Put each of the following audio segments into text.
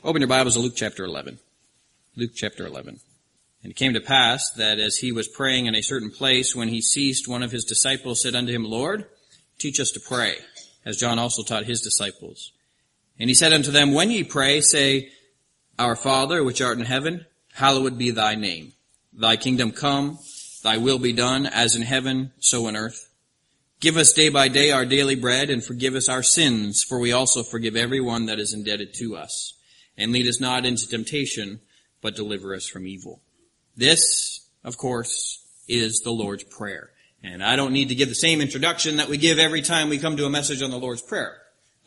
Open your Bibles to Luke chapter 11. Luke chapter 11. And it came to pass that as he was praying in a certain place, when he ceased, one of his disciples said unto him, Lord, teach us to pray, as John also taught his disciples. And he said unto them, When ye pray, say, Our Father, which art in heaven, hallowed be thy name. Thy kingdom come, thy will be done, as in heaven, so on earth. Give us day by day our daily bread, and forgive us our sins, for we also forgive every one that is indebted to us. And lead us not into temptation, but deliver us from evil. This, of course, is the Lord's Prayer. And I don't need to give the same introduction that we give every time we come to a message on the Lord's Prayer.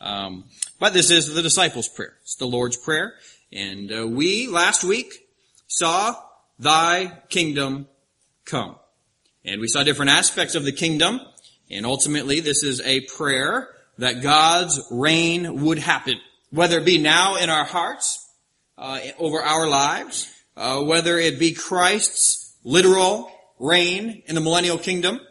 But this is the disciples' prayer. It's the Lord's Prayer. And we, last week, saw thy kingdom come. And we saw different aspects of the kingdom. And ultimately, this is a prayer that God's reign would happen. Whether it be now in our hearts, over our lives, whether it be Christ's literal reign in the millennial kingdom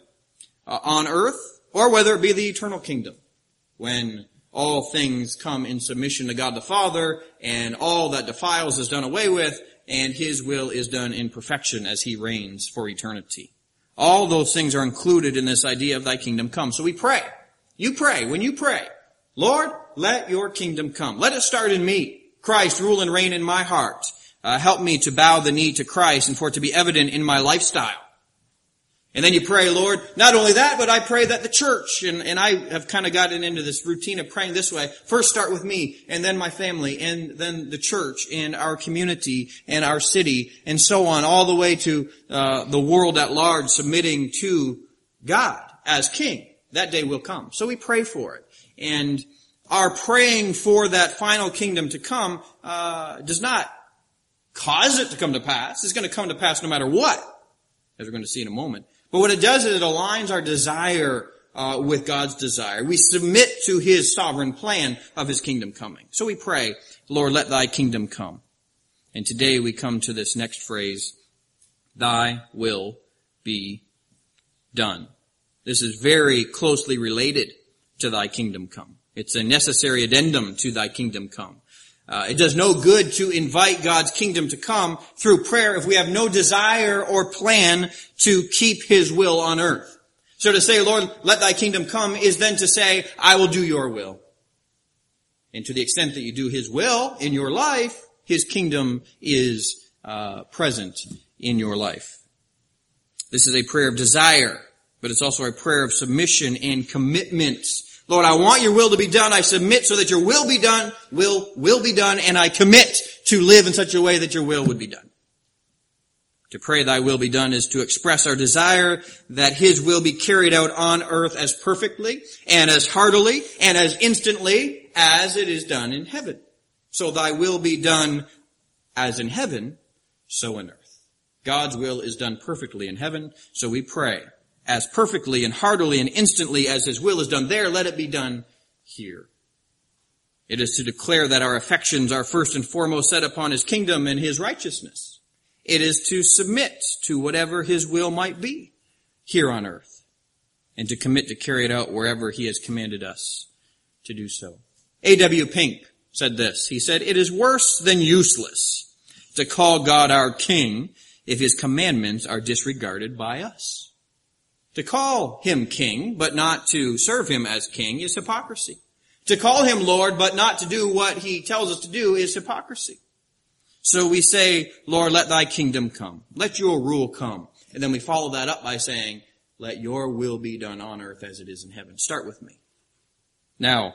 on earth, or whether it be the eternal kingdom, when all things come in submission to God the Father, and all that defiles is done away with, and His will is done in perfection as He reigns for eternity. All those things are included in this idea of thy kingdom come. So we pray. You pray. When you pray, Lord, let your kingdom come. Let it start in me. Christ, rule and reign in my heart. Help me to bow the knee to Christ and for it to be evident in my lifestyle. And then you pray, Lord, not only that, but I pray that the church, and I have kind of gotten into this routine of praying this way. First start with me, and then my family, and then the church, and our community, and our city, and so on, all the way to the world at large submitting to God as King. That day will come. So we pray for it. And our praying for that final kingdom to come does not cause it to come to pass. It's going to come to pass no matter what, as we're going to see in a moment. But what it does is it aligns our desire with God's desire. We submit to His sovereign plan of His kingdom coming. So we pray, Lord, let thy kingdom come. And today we come to this next phrase, thy will be done. This is very closely related to thy kingdom come. It's a necessary addendum to thy kingdom come. It does no good to invite God's kingdom to come through prayer if we have no desire or plan to keep His will on earth. So to say, Lord, let thy kingdom come is then to say, I will do your will. And to the extent that you do His will in your life, His kingdom is present in your life. This is a prayer of desire, but it's also a prayer of submission and commitment. Lord, I want your will to be done. I submit so that your will be done, will be done, and I commit to live in such a way that your will would be done. To pray thy will be done is to express our desire that His will be carried out on earth as perfectly and as heartily and as instantly as it is done in heaven. So thy will be done as in heaven, so on earth. God's will is done perfectly in heaven, so we pray. As perfectly and heartily and instantly as His will is done there, let it be done here. It is to declare that our affections are first and foremost set upon His kingdom and His righteousness. It is to submit to whatever His will might be here on earth, and to commit to carry it out wherever He has commanded us to do so. A.W. Pink said this. He said, it is worse than useless to call God our King if His commandments are disregarded by us. To call Him King, but not to serve Him as King, is hypocrisy. To call Him Lord, but not to do what He tells us to do, is hypocrisy. So we say, Lord, let thy kingdom come. Let your rule come. And then we follow that up by saying, let your will be done on earth as it is in heaven. Start with me. Now,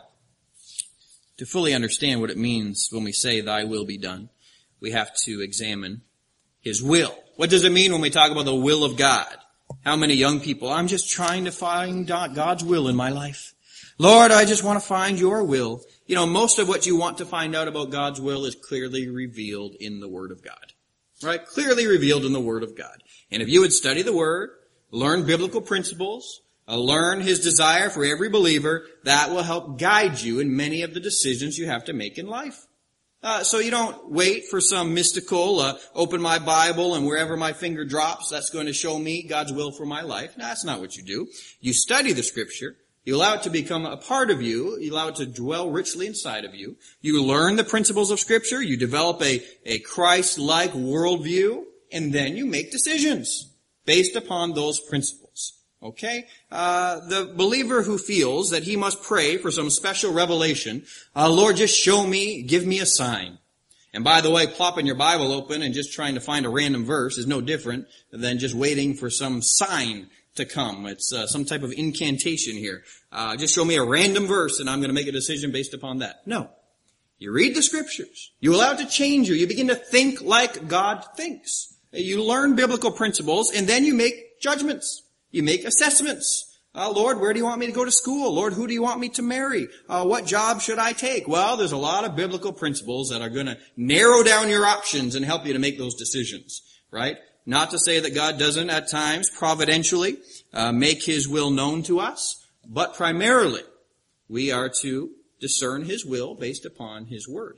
to fully understand what it means when we say thy will be done, we have to examine His will. What does it mean when we talk about the will of God? How many young people, I'm just trying to find God's will in my life. Lord, I just want to find your will. You know, most of what you want to find out about God's will is clearly revealed in the Word of God. Right? Clearly revealed in the Word of God. And if you would study the Word, learn biblical principles, learn His desire for every believer, that will help guide you in many of the decisions you have to make in life. So you don't wait for some mystical, open my Bible and wherever my finger drops, that's going to show me God's will for my life. No, that's not what you do. You study the Scripture, You allow it to become a part of you. You allow it to dwell richly inside of you. You learn the principles of Scripture. You develop a Christ-like worldview. And then you make decisions based upon those principles. Okay? The believer who feels that he must pray for some special revelation, Lord, just show me, give me a sign. And by the way, plopping your Bible open and just trying to find a random verse is no different than just waiting for some sign to come. It's some type of incantation here. Just show me a random verse and I'm going to make a decision based upon that. No. You read the Scriptures. You allow it to change you. You begin to think like God thinks. You learn biblical principles and then you make judgments. You make assessments. Lord, where do you want me to go to school? Lord, who do you want me to marry? What job should I take? Well, there's a lot of biblical principles that are going to narrow down your options and help you to make those decisions, right? Not to say that God doesn't at times providentially make His will known to us, but primarily we are to discern His will based upon His Word.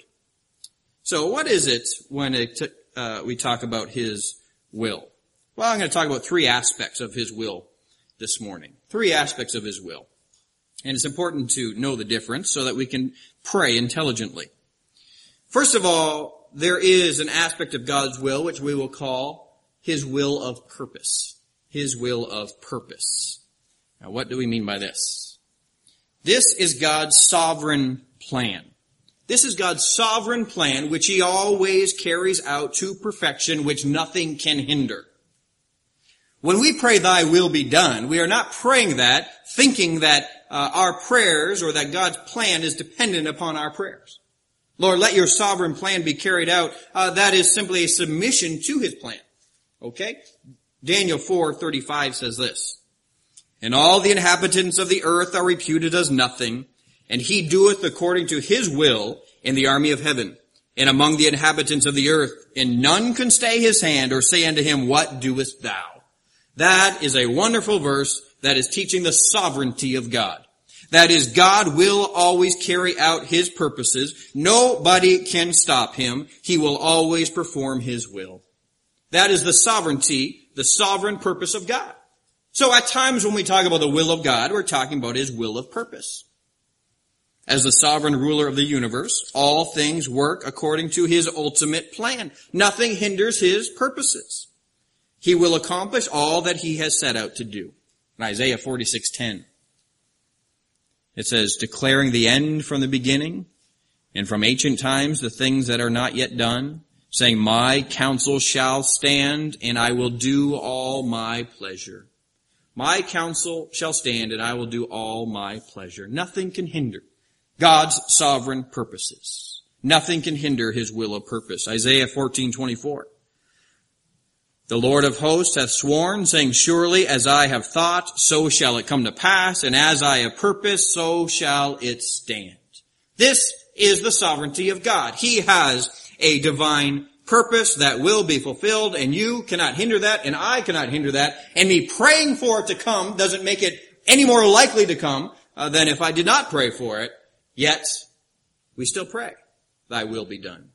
So what is it when we talk about His will? Well, I'm going to talk about three aspects of His will this morning. Three aspects of His will. And it's important to know the difference so that we can pray intelligently. First of all, there is an aspect of God's will which we will call His will of purpose. His will of purpose. Now, what do we mean by this? This is God's sovereign plan. This is God's sovereign plan which He always carries out to perfection, which nothing can hinder. When we pray, thy will be done, we are not praying that, thinking that our prayers or that God's plan is dependent upon our prayers. Lord, let your sovereign plan be carried out. That is simply a submission to His plan. Okay? Daniel 4:35 says this, and all the inhabitants of the earth are reputed as nothing, and He doeth according to His will in the army of heaven, and among the inhabitants of the earth, and none can stay His hand or say unto Him, what doest thou? That is a wonderful verse that is teaching the sovereignty of God. That is, God will always carry out His purposes. Nobody can stop Him. He will always perform His will. That is the sovereignty, the sovereign purpose of God. So at times when we talk about the will of God, we're talking about His will of purpose. As the sovereign ruler of the universe, all things work according to His ultimate plan. Nothing hinders His purposes. He will accomplish all that He has set out to do. In Isaiah 46:10, it says, declaring the end from the beginning, and from ancient times the things that are not yet done, saying, my counsel shall stand, and I will do all my pleasure. My counsel shall stand, and I will do all my pleasure. Nothing can hinder God's sovereign purposes. Nothing can hinder His will of purpose. Isaiah 14:24. The Lord of hosts hath sworn, saying, surely as I have thought, so shall it come to pass, and as I have purposed, so shall it stand. This is the sovereignty of God. He has a divine purpose that will be fulfilled, and you cannot hinder that, and I cannot hinder that, and me praying for it to come doesn't make it any more likely to come than if I did not pray for it. Yet, we still pray, thy will be done,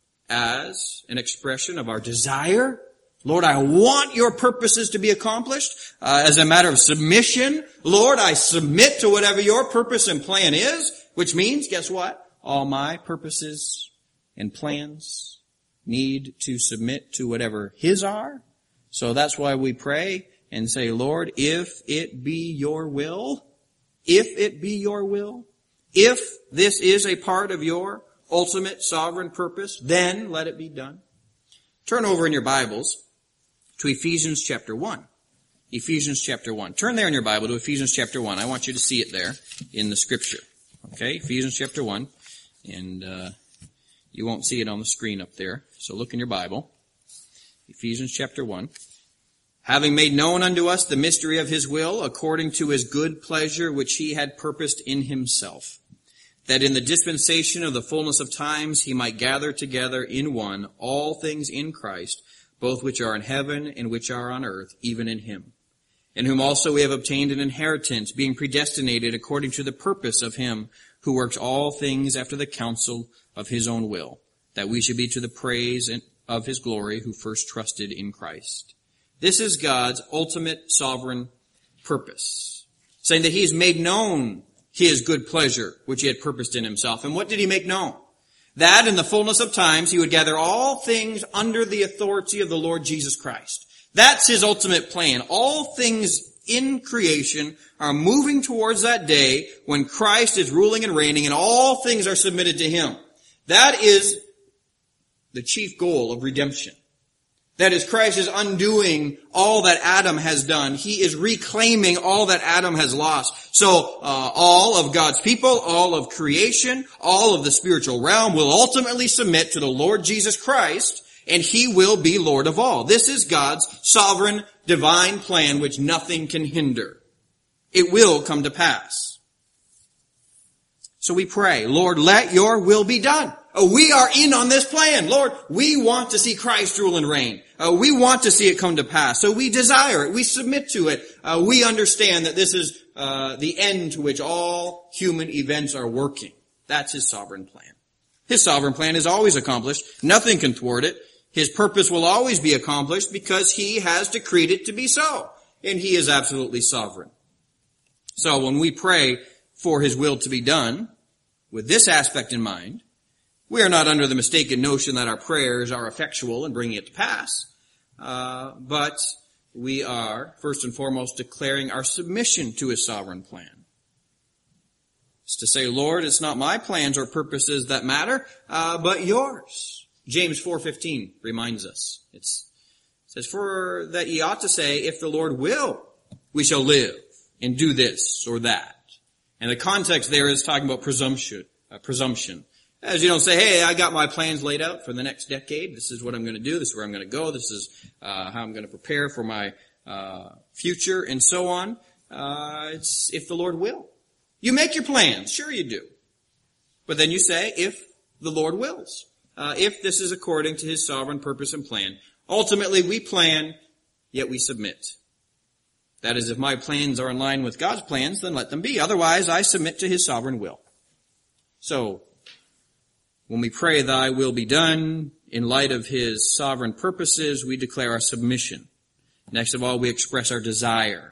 as an expression of our desire. Lord, I want your purposes to be accomplished. As a matter of submission, Lord, I submit to whatever your purpose and plan is, which means, guess what? All my purposes and plans need to submit to whatever His are. So that's why we pray and say, Lord, if it be your will, if it be your will, if this is a part of your ultimate sovereign purpose, then let it be done. Turn over in your Bibles to Ephesians chapter 1. Ephesians chapter 1. Turn there in your Bible to Ephesians chapter 1. I want you to see it there in the Scripture. Okay, Ephesians chapter 1. And you won't see it on the screen up there. So look in your Bible. Ephesians chapter 1. Having made known unto us the mystery of His will, according to His good pleasure, which He had purposed in Himself, that in the dispensation of the fullness of times He might gather together in one all things in Christ, both which are in heaven and which are on earth, even in Him, in whom also we have obtained an inheritance, being predestinated according to the purpose of Him who works all things after the counsel of His own will, that we should be to the praise of His glory, who first trusted in Christ. This is God's ultimate sovereign purpose. saying that he's made known his good pleasure, which he had purposed in himself. And what did he make known? That in the fullness of times he would gather all things under the authority of the Lord Jesus Christ. That's his ultimate plan. All things in creation are moving towards that day when Christ is ruling and reigning and all things are submitted to him. That is the chief goal of redemption. That is, Christ is undoing all that Adam has done. He is reclaiming all that Adam has lost. So all of God's people, all of creation, all of the spiritual realm will ultimately submit to the Lord Jesus Christ, and he will be Lord of all. This is God's sovereign, divine plan which nothing can hinder. It will come to pass. So we pray, Lord, let your will be done. We are in on this plan. Lord, we want to see Christ rule and reign. We want to see it come to pass. So we desire it. We submit to it. We understand that this is the end to which all human events are working. That's his sovereign plan. His sovereign plan is always accomplished. Nothing can thwart it. His purpose will always be accomplished because he has decreed it to be so. And he is absolutely sovereign. So when we pray for his will to be done, with this aspect in mind, we are not under the mistaken notion that our prayers are effectual in bringing it to pass, but we are, first and foremost, declaring our submission to his sovereign plan. It's to say, Lord, it's not my plans or purposes that matter, but yours. James 4:15 reminds us. It says, for that ye ought to say, if the Lord will, we shall live and do this or that. And the context there is talking about presumption. As you don't say, hey, I got my plans laid out for the next decade. This is what I'm going to do. This is where I'm going to go. This is how I'm going to prepare for my future and so on. It's if the Lord will. You make your plans. Sure you do. But then you say, if the Lord wills. If this is according to his sovereign purpose and plan. Ultimately, we plan, yet we submit. That is, if my plans are in line with God's plans, then let them be. Otherwise, I submit to his sovereign will. So, when we pray, thy will be done, in light of his sovereign purposes, we declare our submission. Next of all, we express our desire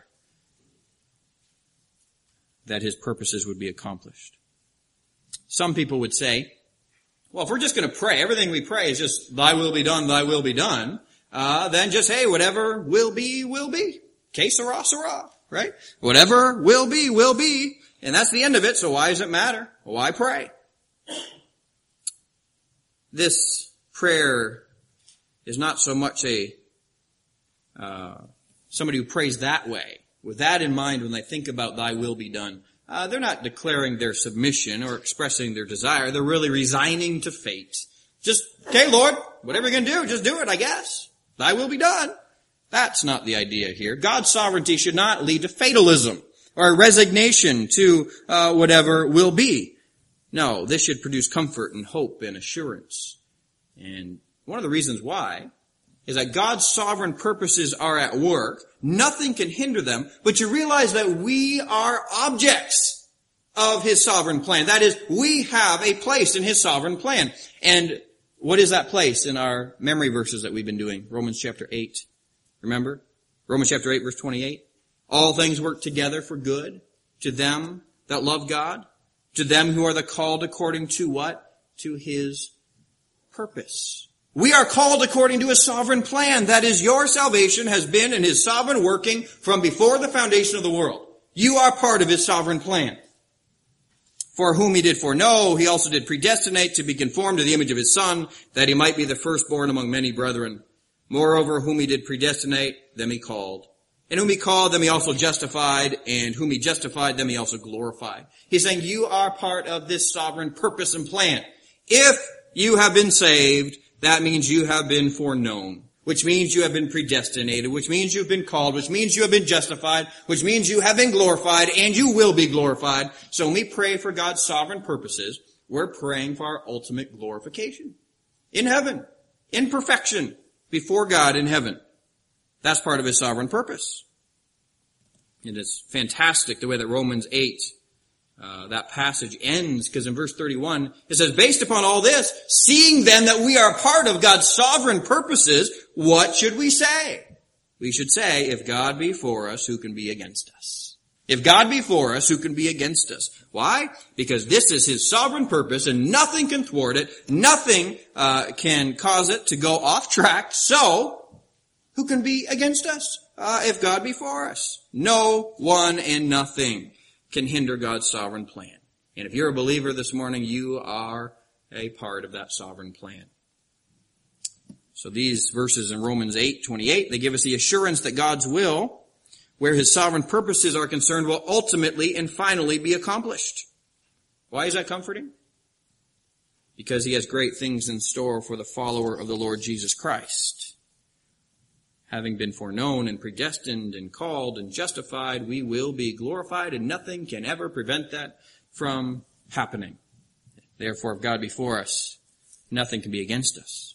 that his purposes would be accomplished. Some people would say, well, if we're just going to pray, everything we pray is just, thy will be done, then just, hey, whatever will be, will be. Que sera, sera, right? Whatever will be, will be. And that's the end of it, so why does it matter? Why pray? This prayer is not so much somebody who prays that way. With that in mind, when they think about thy will be done, they're not declaring their submission or expressing their desire. They're really resigning to fate. Just, okay, Lord, whatever you're going to do, just do it, I guess. Thy will be done. That's not the idea here. God's sovereignty should not lead to fatalism or resignation to whatever will be. No, this should produce comfort and hope and assurance. And one of the reasons why is that God's sovereign purposes are at work. Nothing can hinder them, but you realize that we are objects of his sovereign plan. That is, we have a place in his sovereign plan. And what is that place in our memory verses that we've been doing? Romans chapter 8. Remember? Romans chapter 8, verse 28. All things work together for good to them that love God, to them who are the called according to what? To his purpose. We are called according to his sovereign plan. That is, your salvation has been in his sovereign working from before the foundation of the world. You are part of his sovereign plan. For whom he did foreknow, he also did predestinate to be conformed to the image of his Son, that he might be the firstborn among many brethren. Moreover, whom he did predestinate, them he called. And whom he called, them he also justified. And whom he justified, them he also glorified. He's saying you are part of this sovereign purpose and plan. If you have been saved, that means you have been foreknown. Which means you have been predestinated. Which means you've been called. Which means you have been justified. Which means you have been glorified. And you will be glorified. So when we pray for God's sovereign purposes, we're praying for our ultimate glorification. In heaven. In perfection. Before God in heaven. That's part of his sovereign purpose. It is fantastic the way that Romans 8, that passage ends, because in verse 31, it says, based upon all this, seeing then that we are part of God's sovereign purposes, what should we say? We should say, if God be for us, who can be against us? If God be for us, who can be against us? Why? Because this is his sovereign purpose and nothing can thwart it. Nothing can cause it to go off track. So, who can be against us? If God be for us. No one and nothing can hinder God's sovereign plan. And if you're a believer this morning, you are a part of that sovereign plan. So these verses in Romans 8:28, they give us the assurance that God's will, where his sovereign purposes are concerned, will ultimately and finally be accomplished. Why is that comforting? Because he has great things in store for the follower of the Lord Jesus Christ. Having been foreknown and predestined and called and justified, we will be glorified, and nothing can ever prevent that from happening. Therefore, if God be for us, nothing can be against us.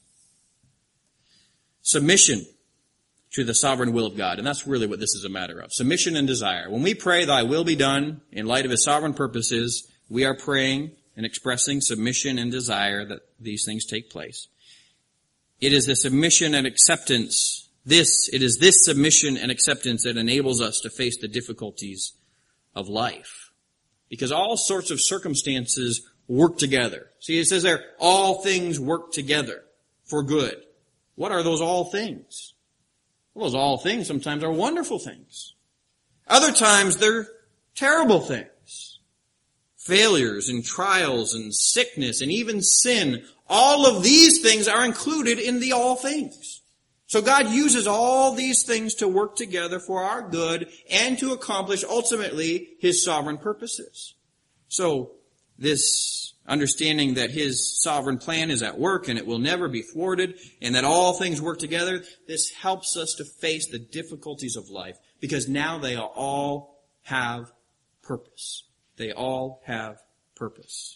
Submission to the sovereign will of God. And that's really what this is a matter of. Submission and desire. When we pray, thy will be done, in light of his sovereign purposes, we are praying and expressing submission and desire that these things take place. It is the submission and acceptance. It is this submission and acceptance that enables us to face the difficulties of life. Because all sorts of circumstances work together. See, it says there, all things work together for good. What are those all things? Well, those all things sometimes are wonderful things. Other times they're terrible things. Failures and trials and sickness and even sin. All of these things are included in the all things. So God uses all these things to work together for our good and to accomplish ultimately his sovereign purposes. So this understanding that his sovereign plan is at work and it will never be thwarted and that all things work together, this helps us to face the difficulties of life because now they all have purpose. They all have purpose.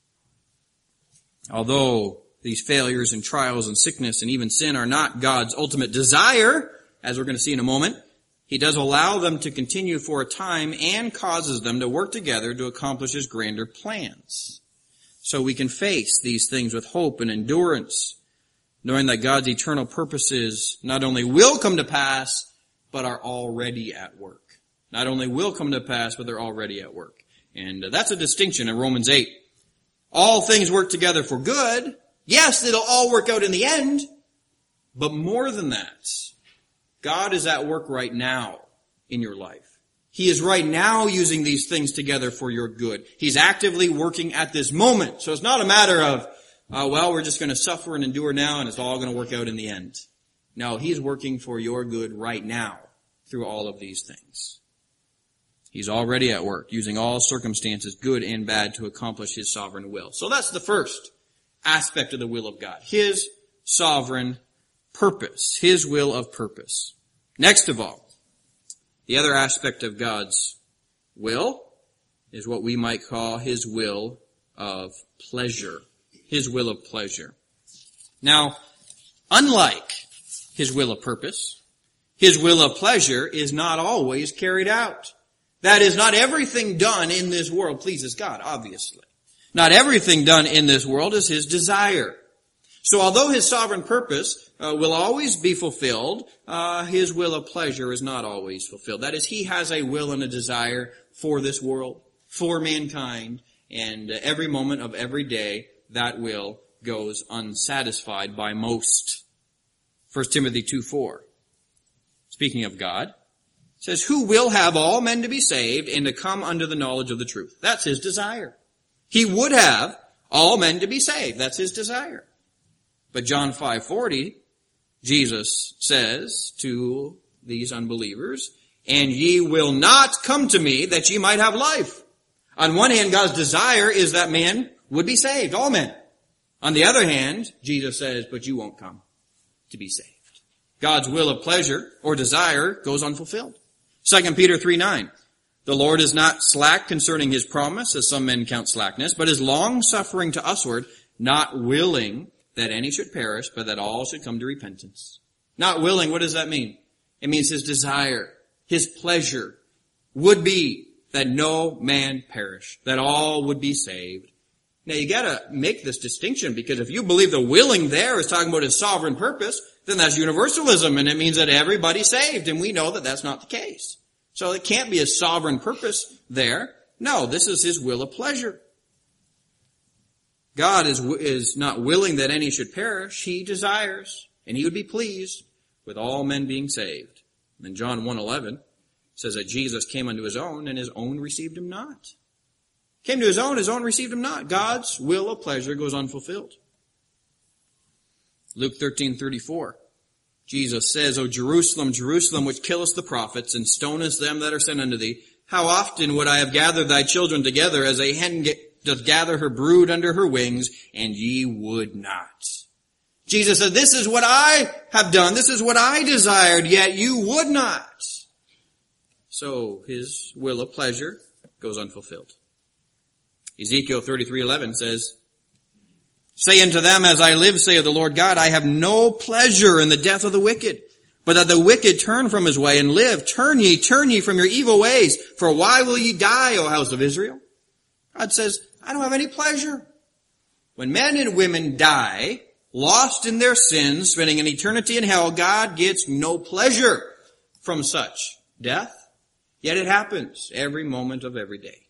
Although these failures and trials and sickness and even sin are not God's ultimate desire, as we're going to see in a moment, he does allow them to continue for a time and causes them to work together to accomplish his grander plans. So we can face these things with hope and endurance, knowing that God's eternal purposes not only will come to pass, but are already at work. Not only will come to pass, but they're already at work. And that's a distinction in Romans 8. All things work together for good. Yes, it'll all work out in the end. But more than that, God is at work right now in your life. He is right now using these things together for your good. He's actively working at this moment. So it's not a matter of, we're just going to suffer and endure now and it's all going to work out in the end. No, he's working for your good right now through all of these things. He's already at work, using all circumstances, good and bad, to accomplish his sovereign will. So that's the first aspect of the will of God. His sovereign purpose. His will of purpose. Next of all, the other aspect of God's will is what we might call his will of pleasure. His will of pleasure. Now, unlike his will of purpose, his will of pleasure is not always carried out. That is, not everything done in this world pleases God, obviously. Not everything done in this world is his desire. So although his sovereign purpose will always be fulfilled, his will of pleasure is not always fulfilled. That is, he has a will and a desire for this world, for mankind, and every moment of every day, that will goes unsatisfied by most. 1 Timothy 2:4, speaking of God, says, who will have all men to be saved and to come under the knowledge of the truth. That's his desire. He would have all men to be saved. That's his desire. But John 5:40, Jesus says to these unbelievers, and ye will not come to me that ye might have life. On one hand, God's desire is that man would be saved, all men. On the other hand, Jesus says, but you won't come to be saved. God's will of pleasure or desire goes unfulfilled. 2 Peter 3:9, the Lord is not slack concerning his promise, as some men count slackness, but is long-suffering to usward, not willing that any should perish, but that all should come to repentance. Not willing, what does that mean? It means his desire, his pleasure would be that no man perish, that all would be saved. Now you gotta make this distinction, because if you believe the willing there is talking about his sovereign purpose, then that's universalism, and it means that everybody's saved, and we know that that's not the case. So it can't be a sovereign purpose there. No, this is his will of pleasure. God is not willing that any should perish. He desires, and he would be pleased with all men being saved. And John 1:11 says that Jesus came unto his own, and his own received him not. Came to his own received him not. God's will of pleasure goes unfulfilled. Luke 13:34. Jesus says, O Jerusalem, Jerusalem, which killest the prophets, and stonest them that are sent unto thee, how often would I have gathered thy children together, as a hen doth gather her brood under her wings, and ye would not. Jesus said, this is what I have done, this is what I desired, yet you would not. So his will of pleasure goes unfulfilled. Ezekiel 33:11 says, Say unto them, as I live, saith the Lord God, I have no pleasure in the death of the wicked, but that the wicked turn from his way and live. Turn ye from your evil ways, for why will ye die, O house of Israel? God says, I don't have any pleasure. When men and women die, lost in their sins, spending an eternity in hell, God gets no pleasure from such death. Yet it happens every moment of every day.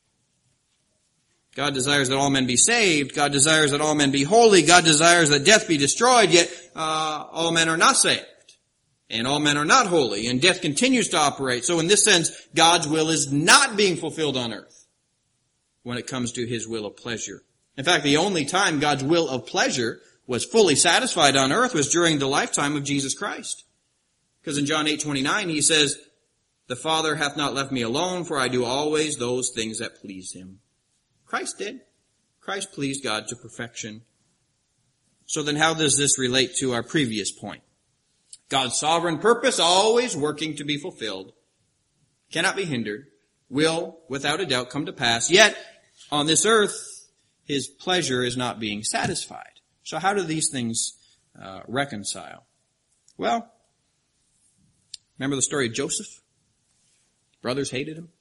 God desires that all men be saved. God desires that all men be holy. God desires that death be destroyed, yet all men are not saved. And all men are not holy, and death continues to operate. So in this sense, God's will is not being fulfilled on earth when it comes to his will of pleasure. In fact, the only time God's will of pleasure was fully satisfied on earth was during the lifetime of Jesus Christ. Because in John 8:29 he says, The Father hath not left me alone, for I do always those things that please him. Christ did. Christ pleased God to perfection. So then how does this relate to our previous point? God's sovereign purpose, always working to be fulfilled, cannot be hindered, will, without a doubt, come to pass. Yet, on this earth, his pleasure is not being satisfied. So how do these things reconcile? Well, remember the story of Joseph? Brothers hated him,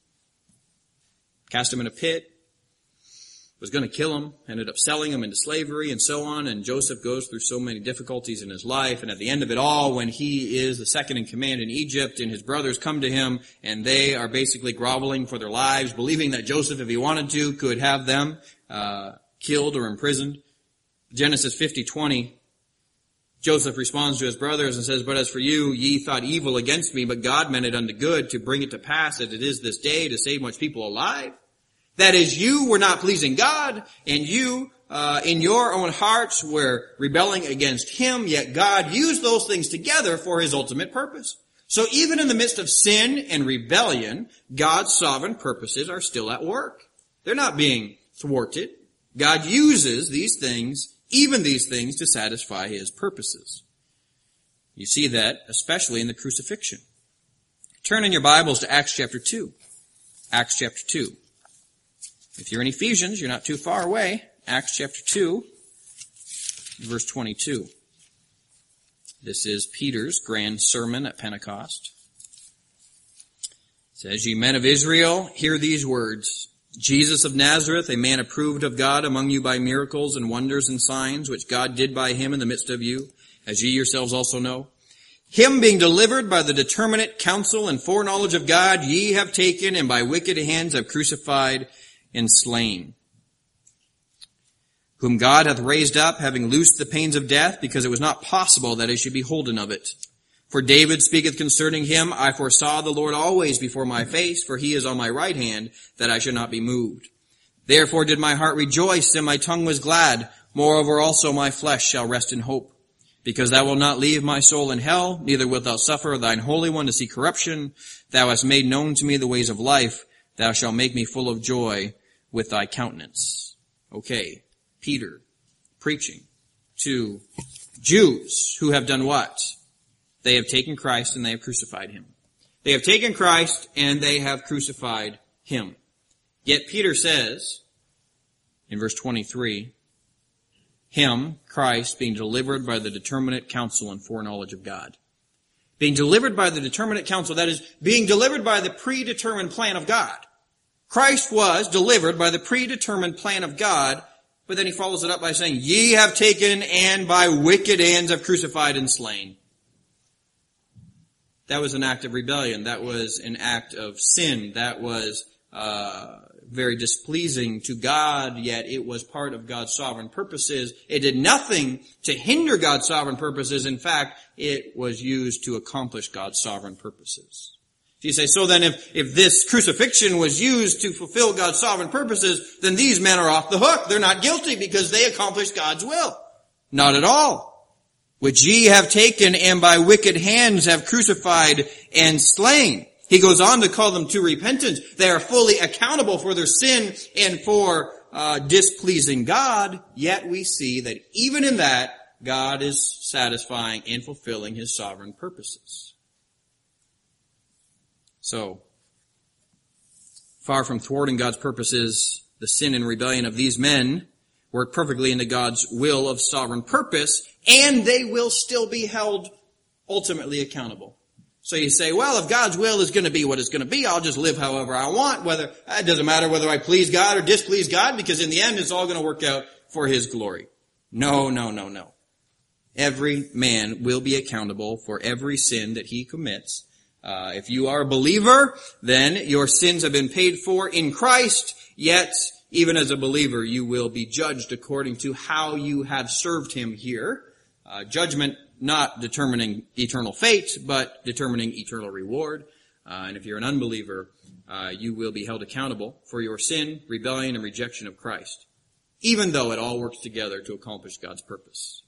cast him in a pit, was going to kill him, ended up selling him into slavery and so on, and Joseph goes through so many difficulties in his life, and at the end of it all, when he is the second in command in Egypt, and his brothers come to him, and they are basically groveling for their lives, believing that Joseph, if he wanted to, could have them killed or imprisoned. Genesis 50:20, Joseph responds to his brothers and says, But as for you, ye thought evil against me, but God meant it unto good, to bring it to pass as it is this day, to save much people alive. That is, you were not pleasing God, and you, in your own hearts, were rebelling against him, yet God used those things together for his ultimate purpose. So even in the midst of sin and rebellion, God's sovereign purposes are still at work. They're not being thwarted. God uses these things, even these things, to satisfy his purposes. You see that especially in the crucifixion. Turn in your Bibles to Acts chapter 2. Acts chapter 2. If you're in Ephesians, you're not too far away. Acts chapter 2, verse 22. This is Peter's grand sermon at Pentecost. It says, Ye men of Israel, hear these words. Jesus of Nazareth, a man approved of God among you by miracles and wonders and signs, which God did by him in the midst of you, as ye yourselves also know. Him being delivered by the determinate counsel and foreknowledge of God, ye have taken, and by wicked hands have crucified and slain, whom God hath raised up, having loosed the pains of death, because it was not possible that he should be holden of it. For David speaketh concerning him, I foresaw the Lord always before my face, for he is on my right hand, that I should not be moved. Therefore did my heart rejoice, and my tongue was glad. Moreover also my flesh shall rest in hope. Because thou wilt not leave my soul in hell, neither wilt thou suffer thine Holy One to see corruption. Thou hast made known to me the ways of life. Thou shalt make me full of joy with thy countenance. Okay, Peter preaching to Jews who have done what? They have taken Christ and they have crucified him. They have taken Christ and they have crucified him. Yet Peter says in verse 23, him, Christ, being delivered by the determinate counsel and foreknowledge of God. Being delivered by the determinate counsel, that is, being delivered by the predetermined plan of God. Christ was delivered by the predetermined plan of God, but then he follows it up by saying, Ye have taken and by wicked hands have crucified and slain. That was an act of rebellion. That was an act of sin. That was very displeasing to God, yet it was part of God's sovereign purposes. It did nothing to hinder God's sovereign purposes. In fact, it was used to accomplish God's sovereign purposes. You say, so then if this crucifixion was used to fulfill God's sovereign purposes, then these men are off the hook. They're not guilty because they accomplished God's will. Not at all. Which ye have taken and by wicked hands have crucified and slain. He goes on to call them to repentance. They are fully accountable for their sin and for displeasing God. Yet we see that even in that, God is satisfying and fulfilling His sovereign purposes. So, far from thwarting God's purposes, the sin and rebellion of these men work perfectly into God's will of sovereign purpose, and they will still be held ultimately accountable. So you say, well, if God's will is going to be what it's going to be, I'll just live however I want. It doesn't matter whether I please God or displease God, because in the end it's all going to work out for His glory. No. Every man will be accountable for every sin that he commits. If you are a believer, then your sins have been paid for in Christ, yet even as a believer you will be judged according to how you have served Him here. Judgment not determining eternal fate, but determining eternal reward. And if you're an unbeliever, you will be held accountable for your sin, rebellion, and rejection of Christ, even though it all works together to accomplish God's purpose.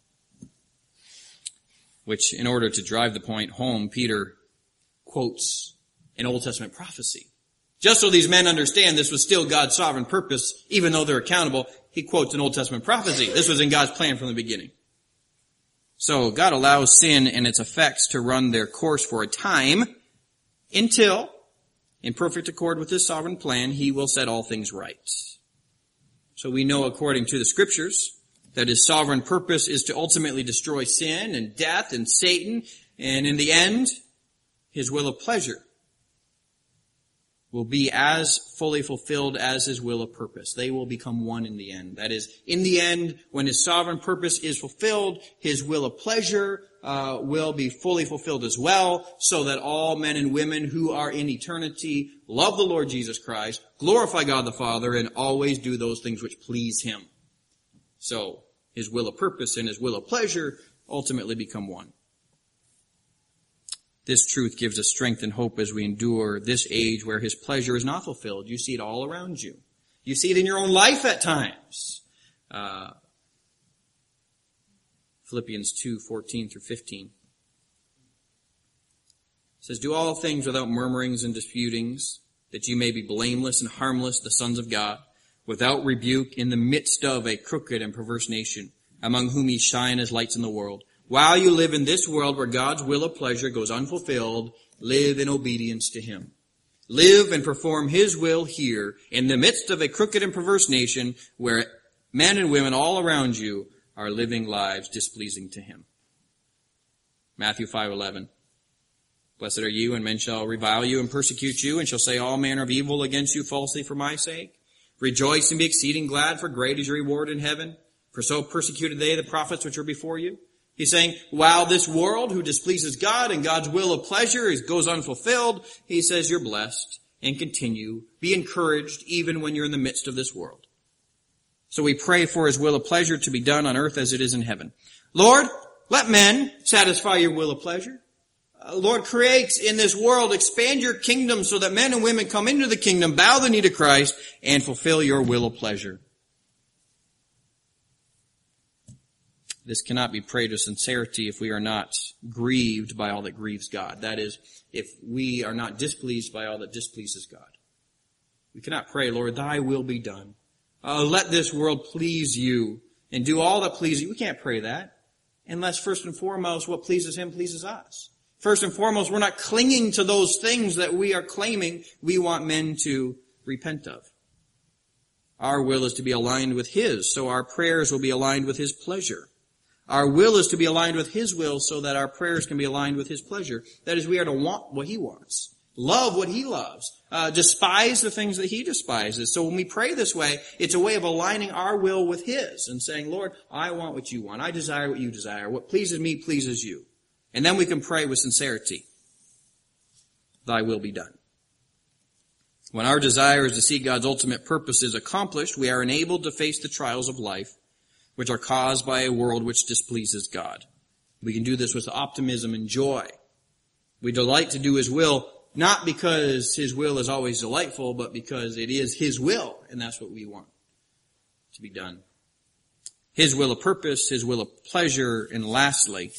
Which, in order to drive the point home, Peter quotes an Old Testament prophecy. Just so these men understand this was still God's sovereign purpose, even though they're accountable, he quotes an Old Testament prophecy. This was in God's plan from the beginning. So God allows sin and its effects to run their course for a time until, in perfect accord with His sovereign plan, He will set all things right. So we know according to the Scriptures that His sovereign purpose is to ultimately destroy sin and death and Satan, and in the end, His will of pleasure will be as fully fulfilled as His will of purpose. They will become one in the end. That is, in the end, when His sovereign purpose is fulfilled, His will of pleasure will be fully fulfilled as well, so that all men and women who are in eternity love the Lord Jesus Christ, glorify God the Father, and always do those things which please Him. So, His will of purpose and His will of pleasure ultimately become one. This truth gives us strength and hope as we endure this age where His pleasure is not fulfilled. You see it all around you. You see it in your own life at times. Philippians 2:14 through 15. It says, do all things without murmurings and disputings, that you may be blameless and harmless, the sons of God, without rebuke, in the midst of a crooked and perverse nation, among whom ye shine as lights in the world. While you live in this world where God's will of pleasure goes unfulfilled, live in obedience to Him. Live and perform His will here in the midst of a crooked and perverse nation where men and women all around you are living lives displeasing to Him. Matthew 5:11. Blessed are you, and men shall revile you and persecute you, and shall say all manner of evil against you falsely for my sake. Rejoice and be exceeding glad, for great is your reward in heaven. For so persecuted they the prophets which were before you. He's saying, while this world who displeases God and God's will of pleasure goes unfulfilled, He says you're blessed and continue. Be encouraged even when you're in the midst of this world. So we pray for His will of pleasure to be done on earth as it is in heaven. Lord, let men satisfy your will of pleasure. Lord, create in this world, expand your kingdom so that men and women come into the kingdom, bow the knee to Christ, and fulfill your will of pleasure. This cannot be prayed with sincerity if we are not grieved by all that grieves God. That is, if we are not displeased by all that displeases God. We cannot pray, Lord, thy will be done. Let this world please you and do all that pleases you. We can't pray that unless first and foremost what pleases Him pleases us. First and foremost, we're not clinging to those things that we are claiming we want men to repent of. Our will is to be aligned with His, so our prayers will be aligned with His pleasure. Our will is to be aligned with His will so that our prayers can be aligned with His pleasure. That is, we are to want what He wants, love what He loves, despise the things that He despises. So when we pray this way, it's a way of aligning our will with His and saying, Lord, I want what you want. I desire what you desire. What pleases me pleases you. And then we can pray with sincerity. thy will be done. When our desire is to see God's ultimate purposes accomplished, we are enabled to face the trials of life, which are caused by a world which displeases God. We can do this with optimism and joy. We delight to do His will, not because His will is always delightful, but because it is His will, and that's what we want to be done. His will of purpose, His will of pleasure, and lastly,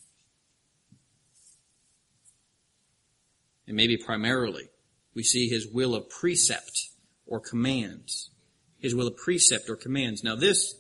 and maybe primarily, we see His will of precept or commands. His will of precept or commands. Now this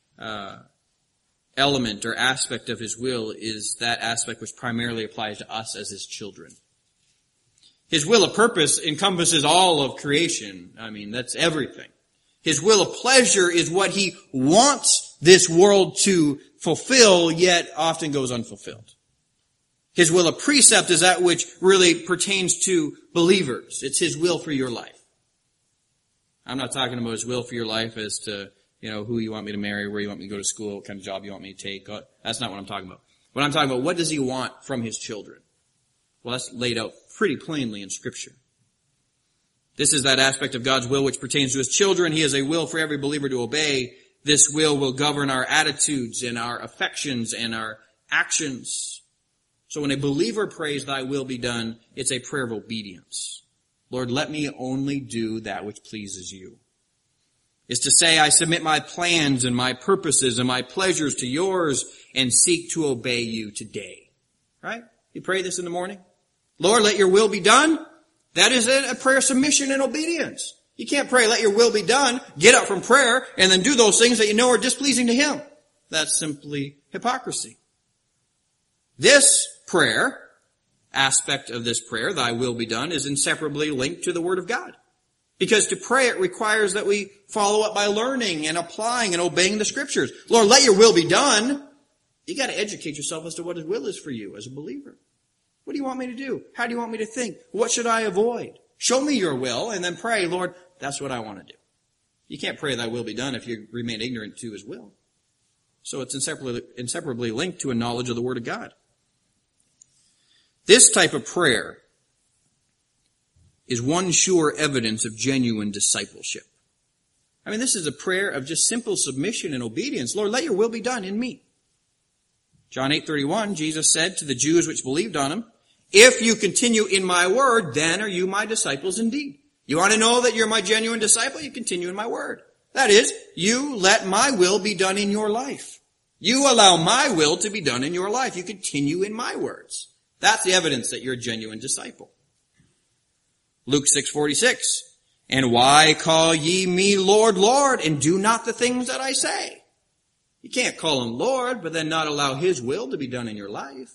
element or aspect of His will is that aspect which primarily applies to us as His children. His will of purpose encompasses all of creation. I mean, that's everything. His will of pleasure is what He wants this world to fulfill, yet often goes unfulfilled. His will of precept is that which really pertains to believers. It's His will for your life. I'm not talking about His will for your life as to, who you want me to marry, where you want me to go to school, what kind of job you want me to take. That's not what I'm talking about. What I'm talking about, what does He want from His children? Well, that's laid out pretty plainly in Scripture. This is that aspect of God's will which pertains to His children. He has a will for every believer to obey. This will govern our attitudes and our affections and our actions. So when a believer prays, thy will be done, it's a prayer of obedience. Lord, let me only do that which pleases you. It's to say, I submit my plans and my purposes and my pleasures to yours and seek to obey you today. Right? You pray this in the morning. Lord, let your will be done. That is a prayer of submission and obedience. You can't pray, let your will be done, get up from prayer, and then do those things that you know are displeasing to Him. That's simply hypocrisy. This prayer, aspect of this prayer, thy will be done, is inseparably linked to the Word of God. Because to pray it requires that we follow up by learning and applying and obeying the Scriptures. Lord, let your will be done. You got to educate yourself as to what His will is for you as a believer. What do you want me to do? How do you want me to think? What should I avoid? Show me your will and then pray, Lord, that's what I want to do. You can't pray thy will be done if you remain ignorant to His will. So it's inseparably linked to a knowledge of the Word of God. This type of prayer is one sure evidence of genuine discipleship. I mean, this is a prayer of just simple submission and obedience. Lord, let your will be done in me. John 8:31, Jesus said to the Jews which believed on Him, if you continue in my word, then are you my disciples indeed. You want to know that you're my genuine disciple? You continue in my word. That is, you let my will be done in your life. You allow my will to be done in your life. You continue in my words. That's the evidence that you're a genuine disciple. Luke 6:46, and why call ye me Lord, Lord, and do not the things that I say? You can't call Him Lord, but then not allow His will to be done in your life.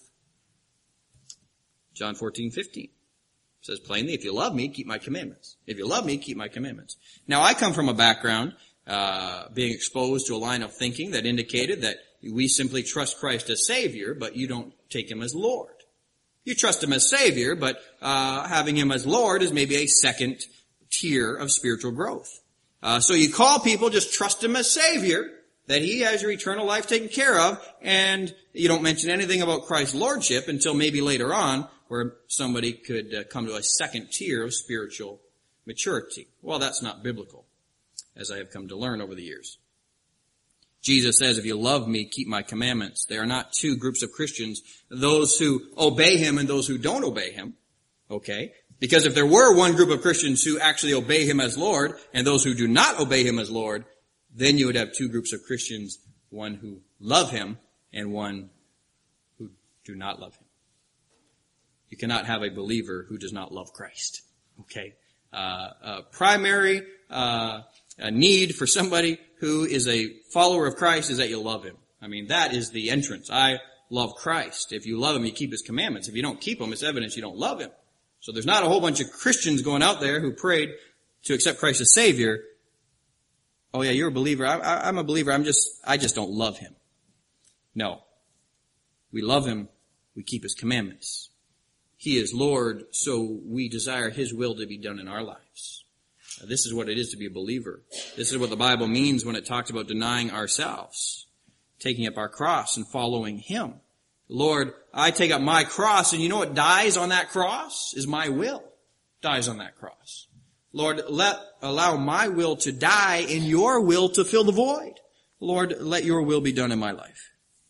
John 14:15 says plainly, if you love me, keep my commandments. If you love me, keep my commandments. Now, I come from a background, being exposed to a line of thinking that indicated that we simply trust Christ as Savior, but you don't take Him as Lord. You trust Him as Savior, but having Him as Lord is maybe a second tier of spiritual growth. So you call people, just trust Him as Savior, that He has your eternal life taken care of, and you don't mention anything about Christ's Lordship until maybe later on, where somebody could come to a second tier of spiritual maturity. Well, that's not biblical, as I have come to learn over the years. Jesus says, if you love me, keep my commandments. There are not two groups of Christians, those who obey Him and those who don't obey Him. Okay? Because if there were one group of Christians who actually obey Him as Lord, and those who do not obey Him as Lord, then you would have two groups of Christians, one who love Him and one who do not love Him. You cannot have a believer who does not love Christ. Okay? Primary need for somebody who is a follower of Christ is that you love Him. I mean, that is the entrance. I love Christ. If you love Him, you keep His commandments. If you don't keep them, it's evidence you don't love Him. So there's not a whole bunch of Christians going out there who prayed to accept Christ as Savior. Oh yeah, you're a believer. I'm a believer. I just don't love Him. No. We love Him. We keep His commandments. He is Lord, so we desire His will to be done in our lives. This is what it is to be a believer. This is what the Bible means when it talks about denying ourselves, taking up our cross and following Him. Lord, I take up my cross, and you know what dies on that cross? Is my will. Dies on that cross. Lord, allow my will to die and your will to fill the void. Lord, let your will be done in my life.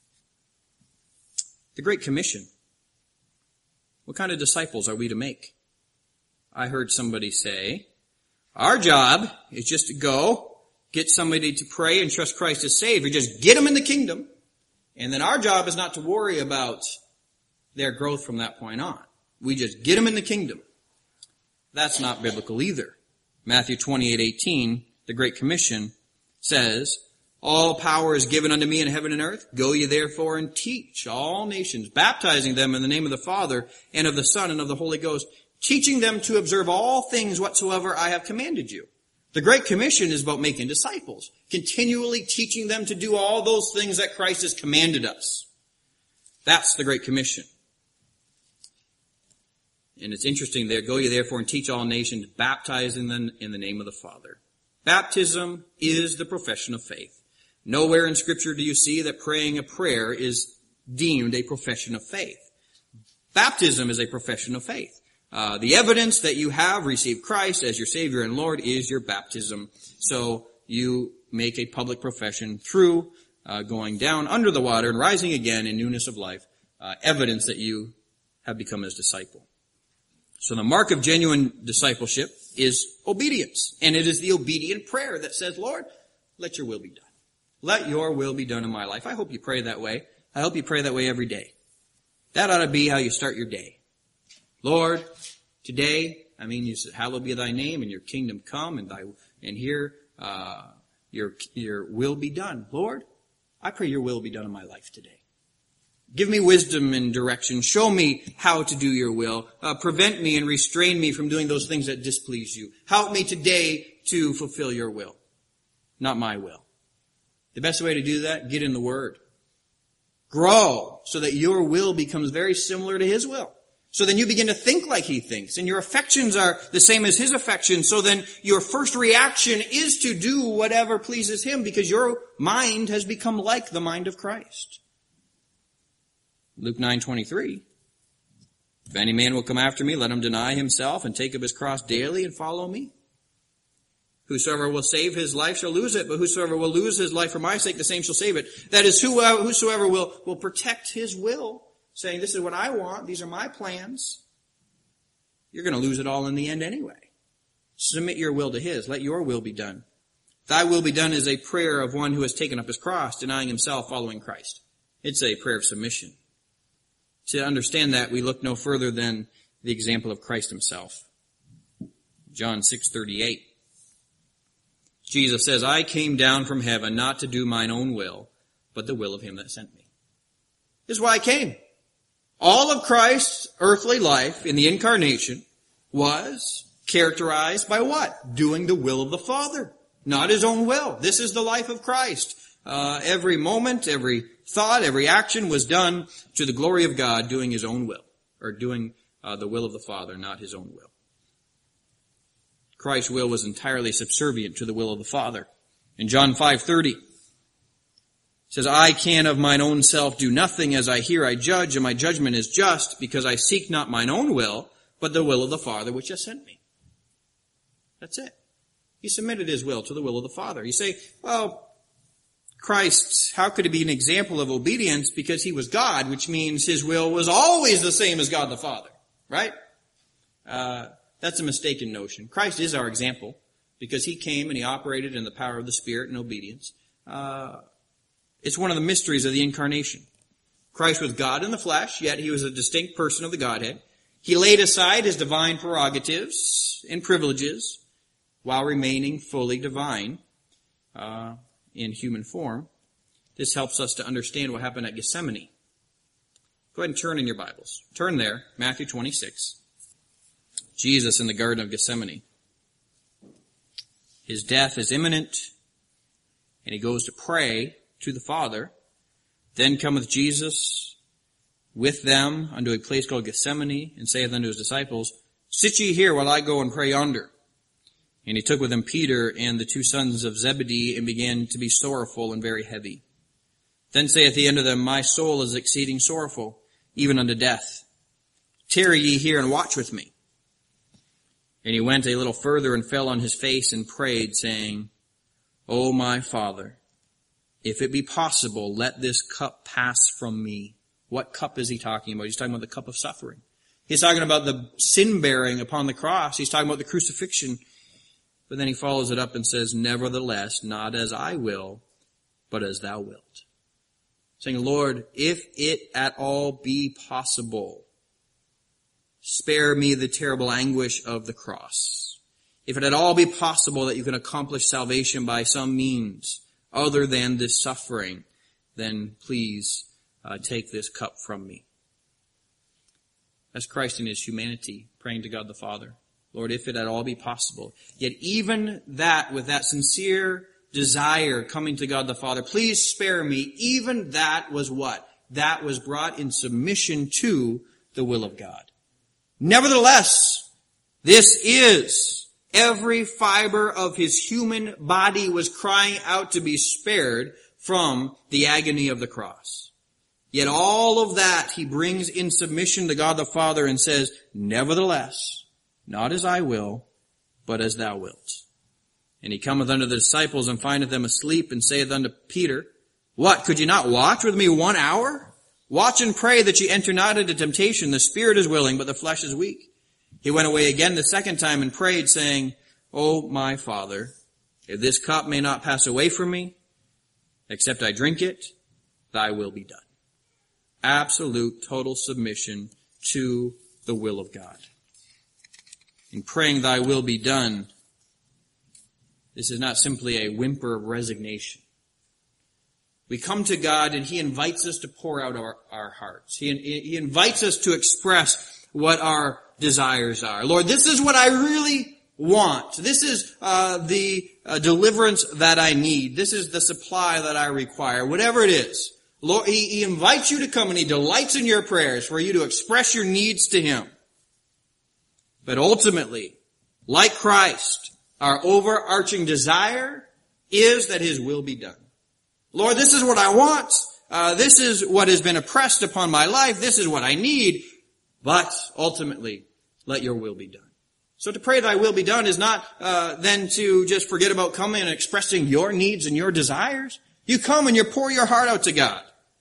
The Great Commission. What kind of disciples are we to make? I heard somebody say, our job is just to go, get somebody to pray and trust Christ as Savior, just get them in the kingdom, and then our job is not to worry about their growth from that point on. We just get them in the kingdom. That's not biblical either. Matthew 28:18, the Great Commission, says, all power is given unto me in heaven and earth. Go ye therefore and teach all nations, baptizing them in the name of the Father and of the Son and of the Holy Ghost, teaching them to observe all things whatsoever I have commanded you. The Great Commission is about making disciples, continually teaching them to do all those things that Christ has commanded us. That's the Great Commission. And it's interesting there, go ye therefore and teach all nations, baptizing them in the name of the Father. Baptism is the profession of faith. Nowhere in Scripture do you see that praying a prayer is deemed a profession of faith. Baptism is a profession of faith. The evidence that you have received Christ as your Savior and Lord is your baptism. So you make a public profession through going down under the water and rising again in newness of life, evidence that you have become His disciple. So the mark of genuine discipleship is obedience. And it is the obedient prayer that says, Lord, let your will be done. Let your will be done in my life. I hope you pray that way. I hope you pray that way every day. That ought to be how you start your day. Lord, today, you said, hallowed be thy name, and your kingdom come, and here your will be done. Lord, I pray your will be done in my life today. Give me wisdom and direction. Show me how to do your will. Prevent me and restrain me from doing those things that displease you. Help me today to fulfill your will, not my will. The best way to do that, get in the Word. Grow so that your will becomes very similar to His will. So then you begin to think like He thinks, and your affections are the same as His affections. So then your first reaction is to do whatever pleases Him because your mind has become like the mind of Christ. Luke 9:23. If any man will come after me, let him deny himself and take up his cross daily and follow me. Whosoever will save his life shall lose it, but whosoever will lose his life for my sake, the same shall save it. That is, whosoever will protect his will, saying, this is what I want, these are my plans, you're going to lose it all in the end anyway. Submit your will to His. Let your will be done. Thy will be done is a prayer of one who has taken up his cross, denying himself, following Christ. It's a prayer of submission. To understand that, we look no further than the example of Christ Himself. John 6:38. Jesus says, I came down from heaven not to do mine own will, but the will of Him that sent me. This is why I came. All of Christ's earthly life in the incarnation was characterized by what? Doing the will of the Father, not His own will. This is the life of Christ. Every moment, every thought, every action was done to the glory of God, doing His own will, or doing the will of the Father, not His own will. Christ's will was entirely subservient to the will of the Father. In John 5:30, it says, I can of mine own self do nothing, as I hear I judge, and my judgment is just, because I seek not mine own will, but the will of the Father which has sent me. That's it. He submitted His will to the will of the Father. You say, well, Christ, how could He be an example of obedience? Because He was God, which means His will was always the same as God the Father, right? That's a mistaken notion. Christ is our example because He came and He operated in the power of the Spirit in obedience. It's one of the mysteries of the incarnation. Christ was God in the flesh, yet He was a distinct person of the Godhead. He laid aside His divine prerogatives and privileges while remaining fully divine in human form. This helps us to understand what happened at Gethsemane. Go ahead and turn in your Bibles. Turn there, Matthew 26. Jesus in the Garden of Gethsemane. His death is imminent, and He goes to pray to the Father. Then cometh Jesus with them unto a place called Gethsemane, and saith unto His disciples, Sit ye here while I go and pray yonder. And He took with Him Peter and the two sons of Zebedee, and began to be sorrowful and very heavy. Then saith he unto them, My soul is exceeding sorrowful, even unto death. Tarry ye here and watch with me. And he went a little further and fell on his face and prayed, saying, O my Father, if it be possible, let this cup pass from me. What cup is he talking about? He's talking about the cup of suffering. He's talking about the sin bearing upon the cross. He's talking about the crucifixion. But then he follows it up and says, Nevertheless, not as I will, but as thou wilt. Saying, Lord, if it at all be possible, spare me the terrible anguish of the cross. If it at all be possible that you can accomplish salvation by some means other than this suffering, then please take this cup from me. That's Christ in his humanity, praying to God the Father. Lord, if it at all be possible. Yet even that, with that sincere desire coming to God the Father, please spare me, even that was what? That was brought in submission to the will of God. Nevertheless, this is, every fiber of his human body was crying out to be spared from the agony of the cross. Yet all of that he brings in submission to God the Father and says, Nevertheless, not as I will, but as thou wilt. And he cometh unto the disciples and findeth them asleep, and saith unto Peter, What, could ye not watch with me 1 hour? Watch and pray that ye enter not into temptation. The spirit is willing, but the flesh is weak. He went away again the second time and prayed, saying, O my Father, if this cup may not pass away from me, except I drink it, thy will be done. Absolute, total submission to the will of God. In praying thy will be done, this is not simply a whimper of resignation. We come to God and he invites us to pour out our hearts. He invites us to express what our desires are. Lord, this is what I really want. This is the deliverance that I need. This is the supply that I require. Whatever it is. Lord, he invites you to come and he delights in your prayers for you to express your needs to him. But ultimately, like Christ, our overarching desire is that his will be done. Lord, this is what I want. This is what has been oppressed upon my life. This is what I need. But ultimately, let your will be done. So to pray thy will be done is not then to just forget about coming and expressing your needs and your desires. You come and you pour your heart out to God.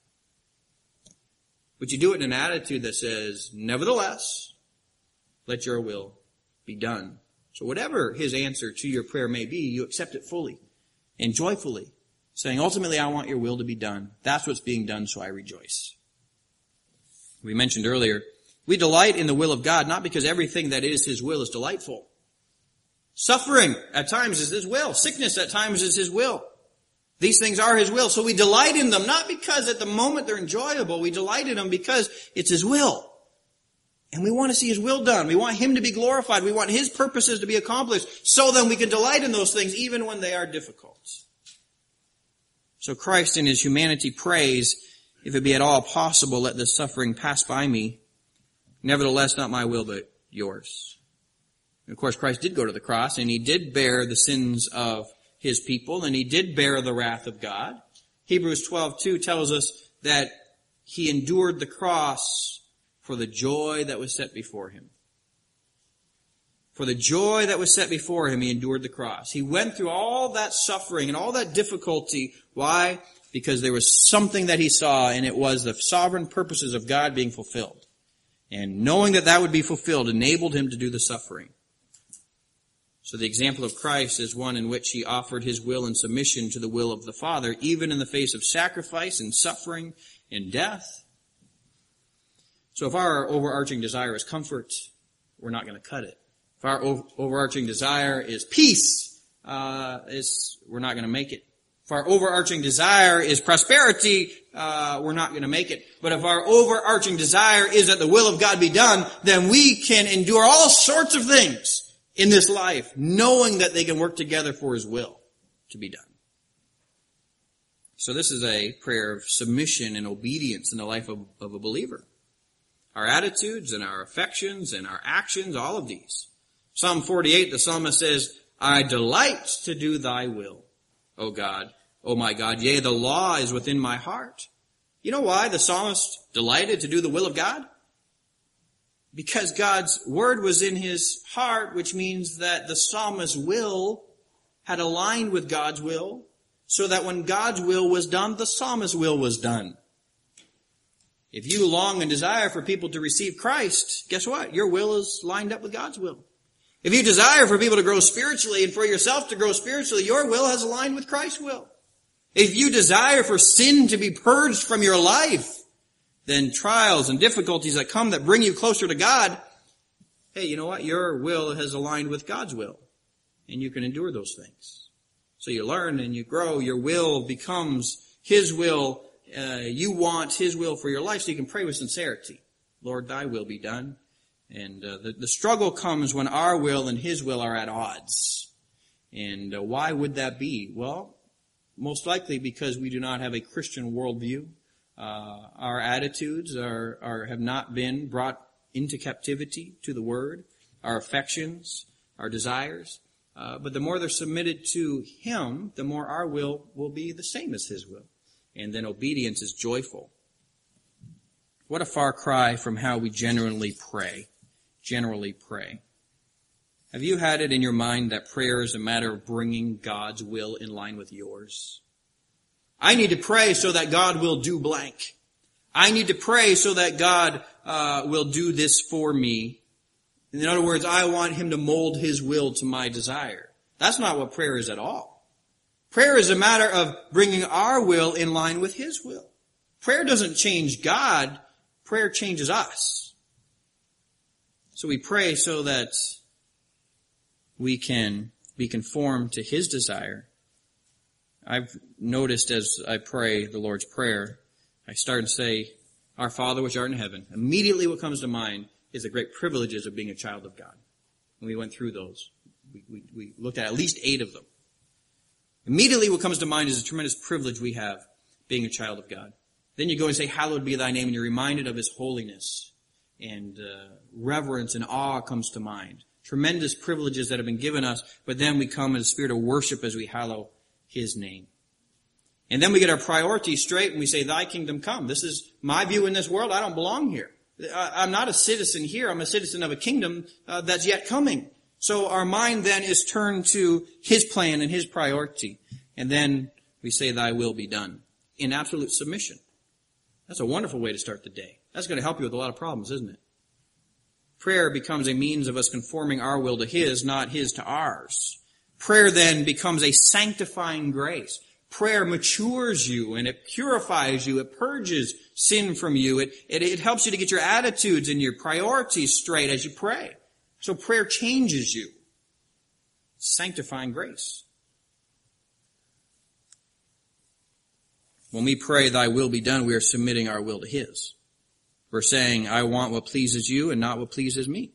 But you do it in an attitude that says, Nevertheless, let your will be done. So whatever his answer to your prayer may be, you accept it fully and joyfully, saying, ultimately, I want your will to be done. That's what's being done, so I rejoice. We mentioned earlier, we delight in the will of God, not because everything that is his will is delightful. Suffering at times is his will. Sickness at times is his will. These things are his will. So we delight in them, not because at the moment they're enjoyable. We delight in them because it's his will. And we want to see his will done. We want him to be glorified. We want his purposes to be accomplished. So then we can delight in those things even when they are difficult. So Christ in his humanity prays, if it be at all possible, let this suffering pass by me. Nevertheless, not my will, but yours. And of course, Christ did go to the cross, and he did bear the sins of his people, and he did bear the wrath of God. Hebrews 12:2 tells us that he endured the cross for the joy that was set before him. For the joy that was set before him, he endured the cross. He went through all that suffering and all that difficulty. Why? Because there was something that he saw, and it was the sovereign purposes of God being fulfilled. And knowing that that would be fulfilled enabled him to do the suffering. So the example of Christ is one in which he offered his will in submission to the will of the Father, even in the face of sacrifice and suffering and death. So if our overarching desire is comfort, we're not going to cut it. If our overarching desire is peace, we're not going to make it. If our overarching desire is prosperity, we're not going to make it. But if our overarching desire is that the will of God be done, then we can endure all sorts of things in this life, knowing that they can work together for his will to be done. So this is a prayer of submission and obedience in the life of a believer. Our attitudes and our affections and our actions, all of these. Psalm 48, the psalmist says, I delight to do thy will, O God. O my God. Yea, the law is within my heart. You know why the psalmist delighted to do the will of God? Because God's word was in his heart, which means that the psalmist's will had aligned with God's will, so that when God's will was done, the psalmist's will was done. If you long and desire for people to receive Christ, guess what? Your will is lined up with God's will. If you desire for people to grow spiritually and for yourself to grow spiritually, your will has aligned with Christ's will. If you desire for sin to be purged from your life, then trials and difficulties that come that bring you closer to God, hey, you know what? Your will has aligned with God's will, and you can endure those things. So you learn and you grow. Your will becomes His will. You want His will for your life, so you can pray with sincerity. Lord, thy will be done. And the struggle comes when our will and His will are at odds. And why would that be? Well, most likely because we do not have a Christian worldview. Our attitudes have not been brought into captivity to the Word. Our affections, our desires. But the more they're submitted to Him, the more our will be the same as His will. And then obedience is joyful. What a far cry from how we generally pray. Have you had it in your mind that prayer is a matter of bringing God's will in line with yours? I need to pray so that God will do blank. I need to pray so that God will do this for me. In other words, I want Him to mold His will to my desire. That's not what prayer is at all. Prayer is a matter of bringing our will in line with His will. Prayer doesn't change God. Prayer changes us. So we pray so that we can be conformed to His desire. I've noticed as I pray the Lord's Prayer, I start and say, Our Father which art in heaven. Immediately what comes to mind is the great privileges of being a child of God. And we went through those. We looked at least 8 of them. Immediately what comes to mind is the tremendous privilege we have being a child of God. Then you go and say, Hallowed be thy name, and you're reminded of His holiness. And reverence and awe comes to mind. Tremendous privileges that have been given us, but then we come in a spirit of worship as we hallow His name. And then we get our priorities straight and we say, Thy kingdom come. This is my view in this world. I don't belong here. I'm not a citizen here. I'm a citizen of a kingdom that's yet coming. So our mind then is turned to His plan and His priority. And then we say, Thy will be done in absolute submission. That's a wonderful way to start the day. That's going to help you with a lot of problems, isn't it? Prayer becomes a means of us conforming our will to His, not His to ours. Prayer then becomes a sanctifying grace. Prayer matures you and it purifies you. It purges sin from you. It helps you to get your attitudes and your priorities straight as you pray. So prayer changes you. Sanctifying grace. When we pray, Thy will be done, we are submitting our will to His. We're saying, I want what pleases you and not what pleases me.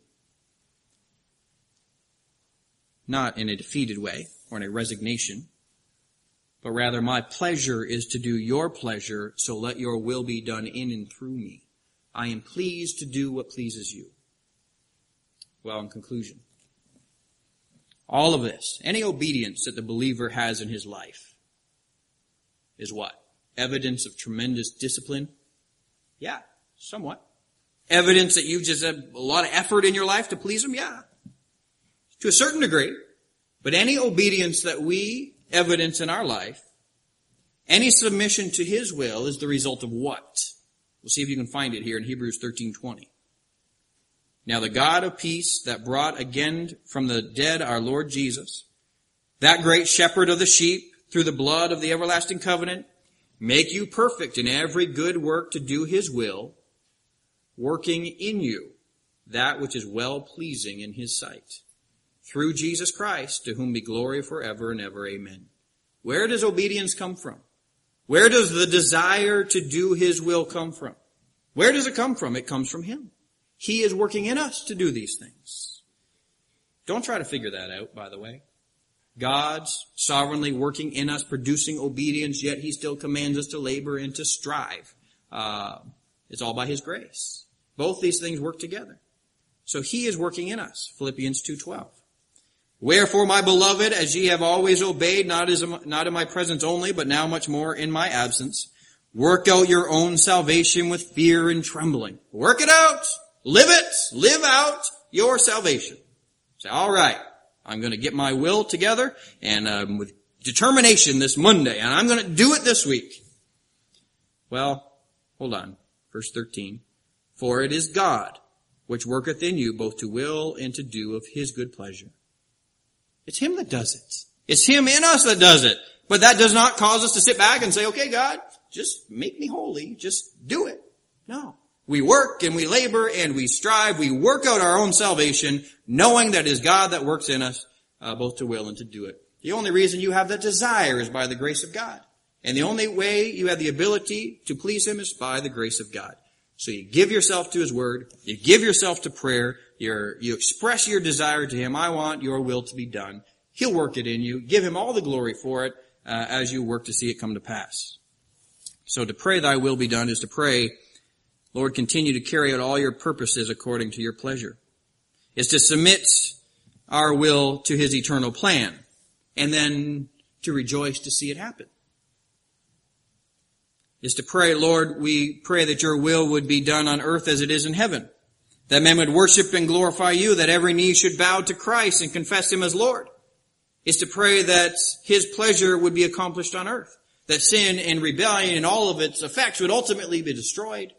Not in a defeated way or in a resignation, but rather my pleasure is to do your pleasure, so let your will be done in and through me. I am pleased to do what pleases you. Well, in conclusion, all of this, any obedience that the believer has in his life is what? Evidence of tremendous discipline? Yeah, somewhat. Evidence that you just have a lot of effort in your life to please Him? Yeah. To a certain degree. But any obedience that we evidence in our life, any submission to His will is the result of what? We'll see if you can find it here in Hebrews 13:20. Now the God of peace that brought again from the dead our Lord Jesus, that great shepherd of the sheep, through the blood of the everlasting covenant, make you perfect in every good work to do His will, working in you that which is well-pleasing in His sight. Through Jesus Christ, to whom be glory forever and ever. Amen. Where does obedience come from? Where does the desire to do His will come from? Where does it come from? It comes from Him. He is working in us to do these things. Don't try to figure that out, by the way. God's sovereignly working in us, producing obedience, yet He still commands us to labor and to strive. It's all by His grace. Both these things work together. So He is working in us, Philippians 2:12. Wherefore, my beloved, as ye have always obeyed, not in my presence only, but now much more in my absence, work out your own salvation with fear and trembling. Work it out. Live it. Live out your salvation. Say, all right, I'm going to get my will together and with determination this Monday, and I'm going to do it this week. Well, hold on. Verse 13. For it is God which worketh in you both to will and to do of his good pleasure. It's him that does it. It's him in us that does it. But that does not cause us to sit back and say, okay, God, just make me holy. Just do it. No. We work and we labor and we strive. We work out our own salvation, knowing that it is God that works in us, both to will and to do it. The only reason you have that desire is by the grace of God. And the only way you have the ability to please him is by the grace of God. So you give yourself to his word. You give yourself to prayer. You express your desire to him. I want your will to be done. He'll work it in you. Give him all the glory for it as you work to see it come to pass. So to pray thy will be done is to pray, Lord, continue to carry out all your purposes according to your pleasure. It's to submit our will to his eternal plan and then to rejoice to see it happen. Is to pray, Lord, we pray that your will would be done on earth as it is in heaven. That men would worship and glorify you, that every knee should bow to Christ and confess him as Lord. Is to pray that his pleasure would be accomplished on earth. That sin and rebellion and all of its effects would ultimately be destroyed.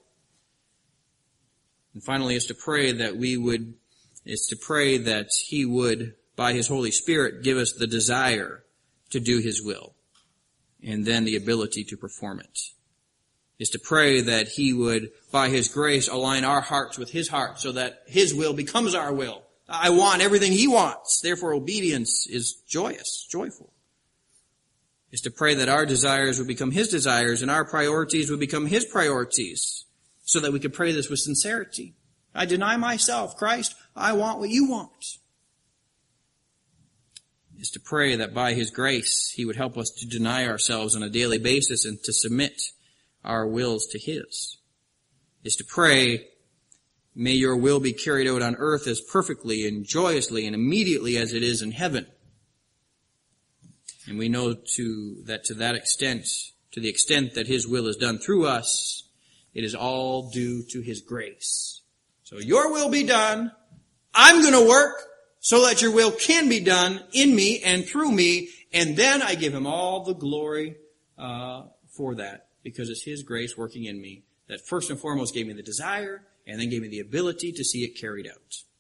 And finally, is to pray that he would, by his Holy Spirit, give us the desire to do his will. And then the ability to perform it. Is to pray that he would, by his grace, align our hearts with his heart so that his will becomes our will. I want everything he wants. Therefore, obedience is joyful. Is to pray that our desires would become his desires and our priorities would become his priorities so that we could pray this with sincerity. I deny myself, Christ. I want what you want. Is to pray that by his grace, he would help us to deny ourselves on a daily basis and to submit our wills to his. Is to pray, may your will be carried out on earth as perfectly and joyously and immediately as it is in heaven. And we know to the extent that his will is done through us, it is all due to his grace. So your will be done. I'm going to work so that your will can be done in me and through me. And then I give him all the glory for that. Because it's his grace working in me that first and foremost gave me the desire and then gave me the ability to see it carried out.